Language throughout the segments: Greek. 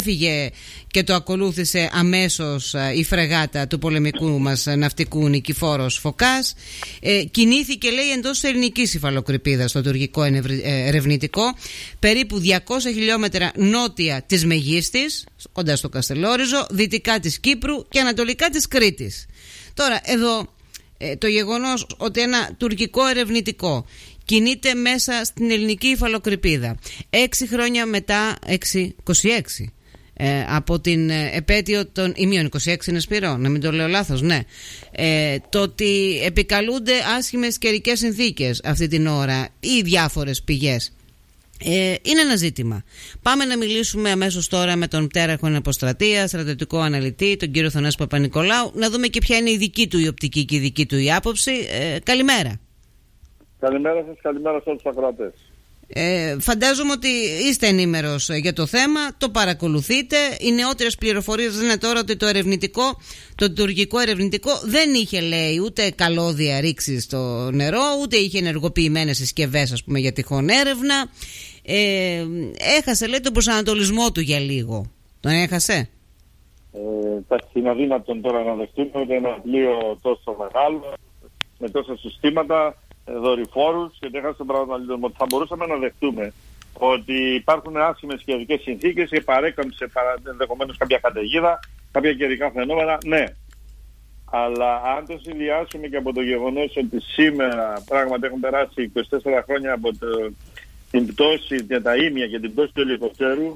Φύγε και το ακολούθησε αμέσως η φρεγάτα του πολεμικού μας ναυτικού Νικηφόρος Φωκάς. Κινήθηκε, λέει, εντός ελληνικής υφαλοκρηπίδας στο τουρκικό ερευνητικό, περίπου 200 χιλιόμετρα νότια της Μεγίστης, κοντά στο Καστελόριζο, δυτικά της Κύπρου και ανατολικά της Κρήτης. Τώρα εδώ το γεγονός ότι ένα τουρκικό ερευνητικό κινείται μέσα στην ελληνική υφαλοκρηπίδα 6 χρόνια μετά, 26 από την επέτειο των ημείων, 26 είναι Σπύρο, να μην το λέω λάθος, ναι. Το ότι επικαλούνται άσχημες καιρικές συνθήκες αυτή την ώρα ή διάφορες πηγές, είναι ένα ζήτημα. Πάμε να μιλήσουμε αμέσως τώρα με τον πτέραρχο Αποστρατεία, στρατιωτικό αναλυτή, τον κύριο Θανάση Παπα-Νικολάου, να δούμε και ποια είναι η δική του η οπτική και η δική του η άποψη. Καλημέρα. Καλημέρα σας, καλημέρα σε όλους τους ακροατές. Φαντάζομαι ότι είστε ενήμερος για το θέμα, το παρακολουθείτε. Οι νεότερες πληροφορίες είναι τώρα ότι το τουρκικό ερευνητικό δεν είχε, λέει, ούτε καλώδια ρήξη στο νερό, ούτε είχε ενεργοποιημένες συσκευές, ας πούμε, για τυχόν έρευνα. Έχασε, λέει, τον προσανατολισμό του για λίγο. Τον έχασε. Είναι αδύνατον τώρα να δεχτούμε ότι ένα πλοίο τόσο μεγάλο, με τόσα συστήματα, δορυφόρους, και έχασε τον προσανατολισμό. Θα μπορούσαμε να δεχτούμε ότι υπάρχουν άσχημες καιρικές συνθήκες και παρέκαμψε ενδεχομένως κάποια καταιγίδα, κάποια καιρικά φαινόμενα, ναι. Αλλά αν το συνδυάσουμε και από το γεγονός ότι σήμερα πράγματι έχουν περάσει 24 χρόνια από την πτώση, τα ήμια και την πτώση του ελικοπτέρου,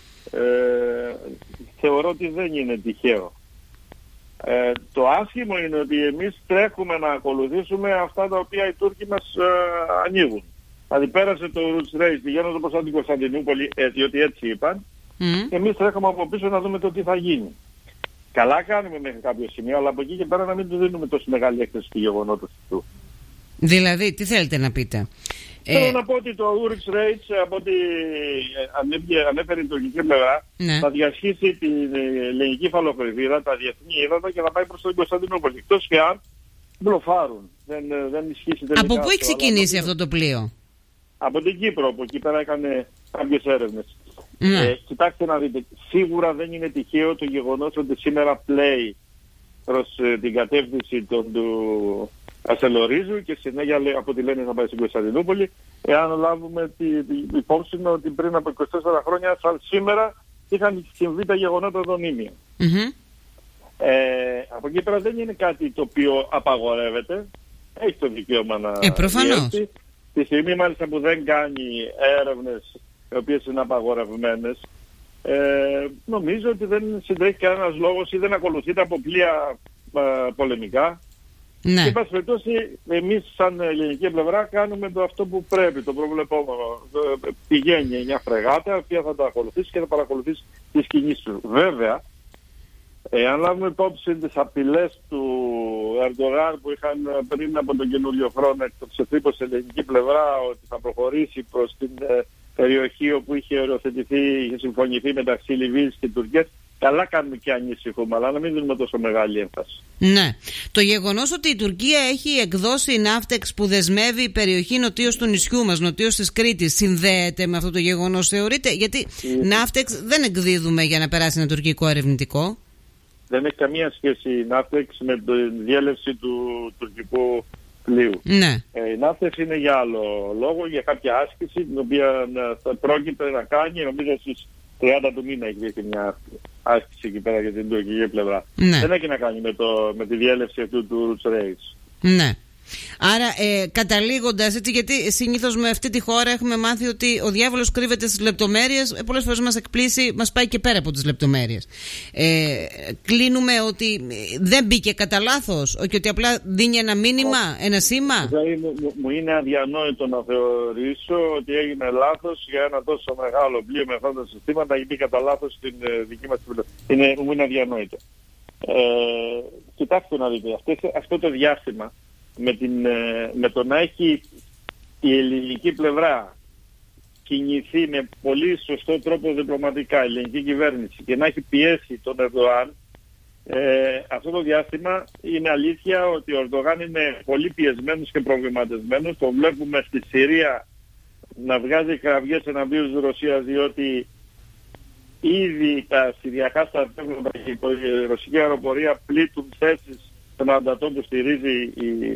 θεωρώ ότι δεν είναι τυχαίο. Το άσχημο είναι ότι εμείς τρέχουμε να ακολουθήσουμε αυτά τα οποία οι Τούρκοι μας ανοίγουν. Δηλαδή πέρασε το Roots Race πηγαίνοντας προς την Κωνσταντινούπολη, διότι έτσι είπαν, και εμείς τρέχουμε από πίσω να δούμε το τι θα γίνει. Καλά κάνουμε μέχρι κάποιο σημείο, αλλά από εκεί και πέρα να μην του δίνουμε τόσο μεγάλη έκθεση του γεγονότος του. Δηλαδή, τι θέλετε να πείτε? Θέλω να πω ότι το Roots Race, από ό,τι ανέφερε η τουρκική πλευρά, ναι, θα διασχίσει την ελληνική υφαλοκρηπίδα, τα διεθνή ύδατα, και θα πάει προς την Κωνσταντινούπολη. Εκτός και αν μπλοφάρουν. Δεν ισχύσει τελικά. Από πού έχει ξεκινήσει αυτό το πλοίο? Από την Κύπρο, που εκεί πέρα έκανε κάποιες έρευνες. Ναι. Κοιτάξτε να δείτε, σίγουρα δεν είναι τυχαίο το γεγονός ότι σήμερα πλέει προς την κατεύθυνση του Καστελορίζου και συνέχεια, από ό,τι λένε, θα πάει στην Κωνσταντινούπολη. Εάν λάβουμε την υπόψη ότι πριν από 24 χρόνια, σαν σήμερα, είχαν συμβεί τα γεγονότα των ήμιων. Από εκεί πέρα δεν είναι κάτι το οποίο απαγορεύεται. Έχει το δικαίωμα να διεύθυνει. Τη στιγμή μάλιστα που δεν κάνει έρευνες οι οποίες είναι απαγορευμένες, νομίζω ότι δεν συντρέχει κανένας λόγος ή δεν ακολουθείται από πλοία πολεμικά. Ναι. Και πάση περιπτώσει, εμείς σαν ελληνική πλευρά κάνουμε αυτό που πρέπει, το προβλεπόμενο. Πηγαίνει μια φρεγάτα, η οποία θα το ακολουθήσει και θα παρακολουθήσει τις κινήσεις του. Βέβαια, αν λάβουμε υπόψη τις απειλές του Ερντογάν που είχαν πριν από τον καινούριο χρόνο εκτοξευθεί στην ελληνική πλευρά ότι θα προχωρήσει προς την περιοχή όπου είχε συμφωνηθεί μεταξύ Λιβύης και Τουρκίας, καλά κάνουμε και ανησυχούμε, αλλά να μην δίνουμε τόσο μεγάλη έμφαση. Ναι. Το γεγονός ότι η Τουρκία έχει εκδώσει ναύτεξ που δεσμεύει περιοχή νοτίως του νησιού μας, νοτίως της Κρήτης, συνδέεται με αυτό το γεγονός, θεωρείτε? Γιατί ναύτεξ δεν εκδίδουμε για να περάσει ένα τουρκικό ερευνητικό. Δεν έχει καμία σχέση η ναύτεξ με τη διέλευση του τουρκικού πλοίου. Ναι. Η ναύτεξ είναι για άλλο λόγο, για κάποια άσκηση την οποία θα πρόκειται να κάνει. Νομίζω στις 30 του μήνα έχει δείξει μια άσκηση εκεί πέρα για την τουρκική πλευρά. Ναι. Δεν έχει να κάνει με τη διέλευση αυτού του Roots Race. Ναι. Άρα καταλήγοντας έτσι, γιατί συνήθως με αυτή τη χώρα έχουμε μάθει ότι ο διάβολος κρύβεται στις λεπτομέρειες, πολλές φορές μας εκπλήσει, μας πάει και πέρα από τις λεπτομέρειες. Κλείνουμε ότι δεν μπήκε κατά λάθος, και ότι απλά δίνει ένα μήνυμα, ένα σήμα. Μου είναι αδιανόητο να θεωρήσω ότι έγινε λάθος για ένα τόσο μεγάλο πλοίο με αυτά τα συστήματα και μπήκε κατά λάθος στην δική μας πλευρά. Μου είναι αδιανόητο. Κοιτάξτε να δείτε, αυτό το διάστημα με το να έχει η ελληνική πλευρά κινηθεί με πολύ σωστό τρόπο διπλωματικά, η ελληνική κυβέρνηση, και να έχει πιέσει τον Ερντογάν, αυτό το διάστημα είναι αλήθεια ότι ο Ερντογάν είναι πολύ πιεσμένος και προβληματισμένος. Το βλέπουμε στη Συρία να βγάζει κραυγές εναντίον της Ρωσίας, διότι ήδη τα συριακά στρατεύματα και η ρωσική αεροπορία πλήττουν θέσεις των αντατών που στηρίζει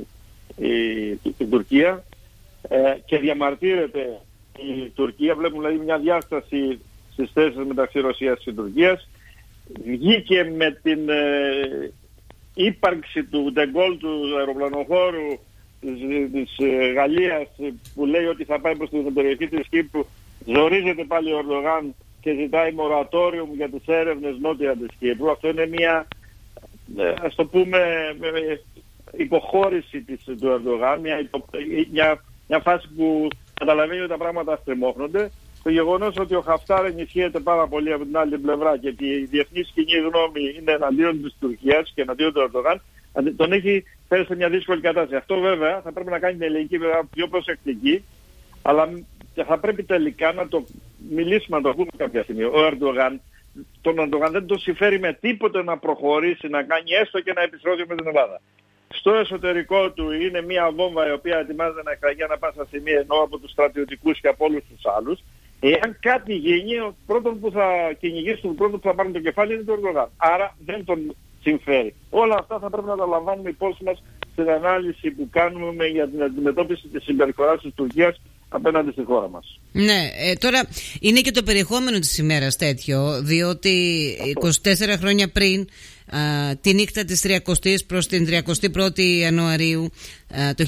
η Τουρκία και διαμαρτύρεται η Τουρκία. Βλέπουμε δηλαδή μια διάσταση στις θέσεις μεταξύ Ρωσίας και Τουρκίας. Βγήκε με την ύπαρξη του Ντεγκόλ, του αεροπλανοχώρου της Γαλλίας, που λέει ότι θα πάει προς την περιοχή της Κύπρου. Ζορίζεται πάλι ο Ερντογάν και ζητάει μορατόριουμ για τις έρευνες νότια της Κύπρου. Αυτό είναι μια, ας το πούμε, υποχώρηση του Ερντογάν, μια φάση που καταλαβαίνει ότι τα πράγματα αστριμώχνονται. Το γεγονός ότι ο Χαφτάρ ενισχύεται πάρα πολύ από την άλλη πλευρά και ότι η διεθνής κοινή γνώμη είναι εναντίον της Τουρκίας και εναντίον του Ερντογάν, τον έχει φέρει σε μια δύσκολη κατάσταση. Αυτό βέβαια θα πρέπει να κάνει την ελληνική πλευρά πιο προσεκτική, αλλά θα πρέπει τελικά να το μιλήσουμε, να το πούμε κάποια στιγμή. Τον Ερντογάν δεν τον συμφέρει με τίποτε να προχωρήσει, να κάνει έστω και ένα επεισόδιο με την Ελλάδα. Στο εσωτερικό του είναι μια βόμβα η οποία ετοιμάζεται να εκραγεί ανά πάσα στιγμή, ενώ από τους στρατιωτικούς και από όλους τους άλλους. Εάν κάτι γίνει, ο πρώτος που θα κυνηγήσει, ο πρώτος που θα πάρει το κεφάλι είναι το Ερντογάν. Άρα δεν τον συμφέρει. Όλα αυτά θα πρέπει να τα λαμβάνουμε υπόψη μας στην ανάλυση που κάνουμε για την αντιμετώπιση της συμπεριφοράς της Τουρκίας απέναντι στη χώρα μας. Ναι, τώρα είναι και το περιεχόμενο της ημέρας τέτοιο, διότι 24 χρόνια πριν, τη νύχτα της 30ης προς την 31η Ιανουαρίου το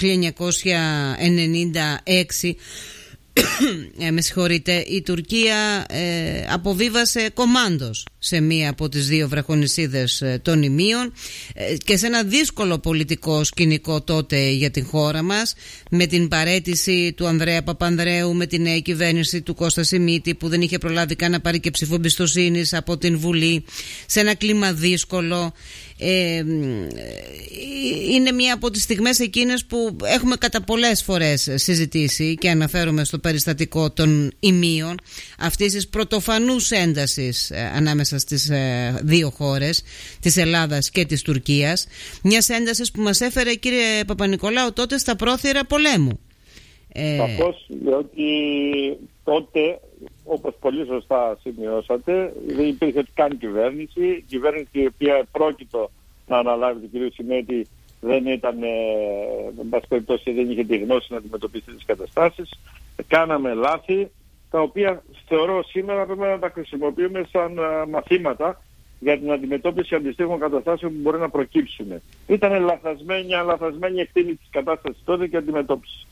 1996, με συγχωρείτε, η Τουρκία αποβίβασε κομάντος σε μία από τις δύο βραχονησίδες των Ιμίων και σε ένα δύσκολο πολιτικό σκηνικό τότε για την χώρα μας, με την παραίτηση του Ανδρέα Παπανδρέου, με την νέα κυβέρνηση του Κώστα Σιμίτη που δεν είχε προλάβει καν να πάρει και ψήφο εμπιστοσύνης από την Βουλή, σε ένα κλίμα δύσκολο. Είναι μία από τις στιγμές εκείνες που έχουμε κατά πολλές φορές συζητήσει και αναφέρομαι στο περιστατικό των Ιμίων, αυτής της πρωτοφανούς έντασης ανάμεσα στις δύο χώρες, της Ελλάδας και της Τουρκίας, μιας έντασης που μας έφερε, κύριε Παπα-Νικολάου, τότε στα πρόθυρα πολέμου. Σαφώς, διότι τότε, όπως πολύ σωστά σημειώσατε, δεν υπήρχε καν κυβέρνηση. Κυβέρνηση η οποία πρόκειτο να αναλάβει τον κ. Σιμίτη δεν ήταν, εν πάση περιπτώσει, δεν είχε τη γνώση να αντιμετωπίσει τις καταστάσεις. Κάναμε λάθη, τα οποία θεωρώ σήμερα πρέπει να τα χρησιμοποιούμε σαν μαθήματα για την αντιμετώπιση αντιστοίχων καταστάσεων που μπορεί να προκύψουν. Ήταν λαθασμένη εκτίμηση της κατάστασης τότε και αντιμετώπιση.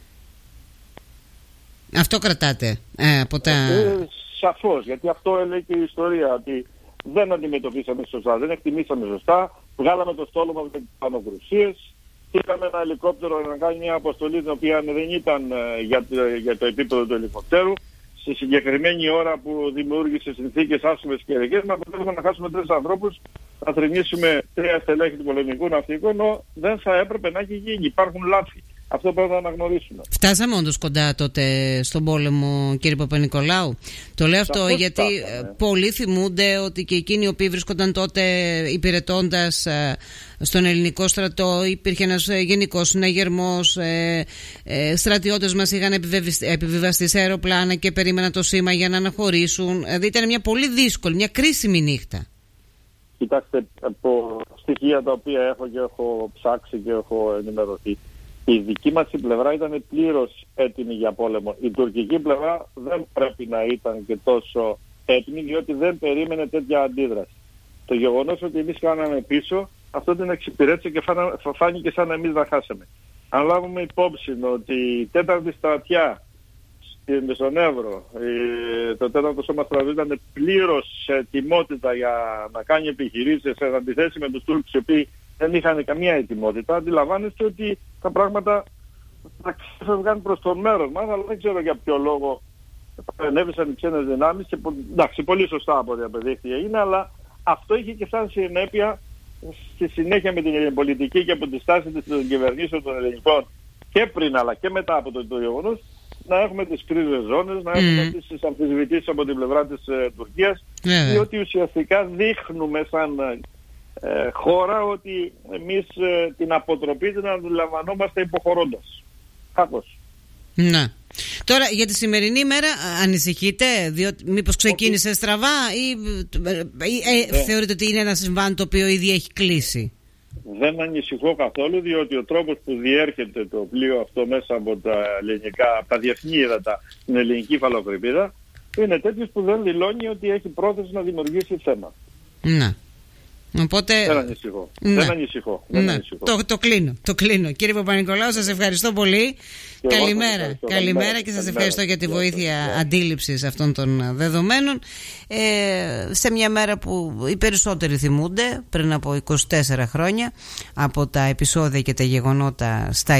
Αυτό κρατάτε από τα... Σαφώς, γιατί αυτό έλεγε και η ιστορία, ότι δεν αντιμετωπίσαμε σωστά, δεν εκτιμήσαμε σωστά, βγάλαμε το στόλο από τις πανοκρουσίες, είχαμε ένα ελικόπτερο να κάνει μια αποστολή την οποία δεν ήταν για το επίπεδο του ελικοπτέρου, στη συγκεκριμένη ώρα που δημιούργησε συνθήκες άσχημες και ρεγές, να αποτέλεσμα να χάσουμε 3 ανθρώπους, να θρηνήσουμε 3 στελέχη του πολεμικού ναυτικού, ενώ δεν θα έπρεπε να έχει γίνει. Υπάρχουν λάθη. Αυτό πρέπει να αναγνωρίσουμε. Φτάσαμε όντως κοντά τότε στον πόλεμο, κύριε Παπα-Νικολάου. Το λέω αυτό γιατί πολλοί θυμούνται ότι και εκείνοι οι οποίοι βρίσκονταν τότε υπηρετώντας στον ελληνικό στρατό, υπήρχε ένας γενικός συναγερμός, στρατιώτες μας είχαν επιβιβαστεί σε αεροπλάνα και περίμεναν το σήμα για να αναχωρήσουν. Δηλαδή ήταν μια πολύ δύσκολη, μια κρίσιμη νύχτα. Κοιτάξτε, από στοιχεία τα οποία έχω και έχω ψάξει και έχω ενημερωθεί, η δική μας η πλευρά ήταν πλήρως έτοιμη για πόλεμο. Η τουρκική πλευρά δεν πρέπει να ήταν και τόσο έτοιμη, διότι δεν περίμενε τέτοια αντίδραση. Το γεγονός ότι εμείς κάναμε πίσω, αυτό την εξυπηρέτησε και φάνηκε σαν να εμείς να χάσαμε. Αν λάβουμε υπόψη ότι η 4η στρατιά στον Εύρο, το 4ο σώμα στρατού ήταν πλήρως σε ετοιμότητα για να κάνει επιχειρήσεις, σε αντιθέσει με τους Τούρκους οι οποίοι δεν είχαν καμία ετοιμότητα, αντιλαμβάνεστε ότι τα πράγματα θα ξεφεύγαν προς τον μέρος μας, αλλά δεν ξέρω για ποιο λόγο ενέβησαν οι ξένες δυνάμεις και εντάξει, πολύ σωστά από ό,τι απεδείχθηκε είναι, αλλά αυτό είχε και σαν συνέπεια στη συνέχεια με την πολιτική και από τη στάση των κυβερνήσεων των ελληνικών και πριν αλλά και μετά από το γεγονός να έχουμε τις κρίζες ζώνες, να έχουμε τις αμφισβητήσεις από την πλευρά της Τουρκίας, διότι ουσιαστικά δείχνουμε σαν χώρα ότι εμείς την αποτροπή την αντιλαμβανόμαστε υποχωρώντας. Κάπως. Ναι. Τώρα για τη σημερινή μέρα ανησυχείτε, διότι μήπως ξεκίνησε στραβά ή θεωρείτε ότι είναι ένα συμβάν το οποίο ήδη έχει κλείσει? Δεν ανησυχώ καθόλου, διότι ο τρόπος που διέρχεται το πλοίο αυτό μέσα από τα διεθνή ύδατα στην ελληνική υφαλοκρηπίδα είναι τέτοιος που δεν δηλώνει ότι έχει πρόθεση να δημιουργήσει θέμα. Ναι. Οπότε... Δεν ανησυχώ. Ναι. Δεν ανησυχώ. Ναι. Το κλείνω. Κύριε Παπα-Νικολάου, σας ευχαριστώ πολύ. Καλημέρα και σας ευχαριστώ για τη βοήθεια αντίληψης αυτών των δεδομένων. Σε μια μέρα που οι περισσότεροι θυμούνται πριν από 24 χρόνια από τα επεισόδια και τα γεγονότα στα